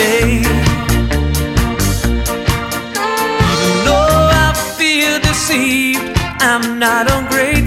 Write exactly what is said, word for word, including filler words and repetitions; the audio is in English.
day. Even though I feel deceived, I'm not ungrateful.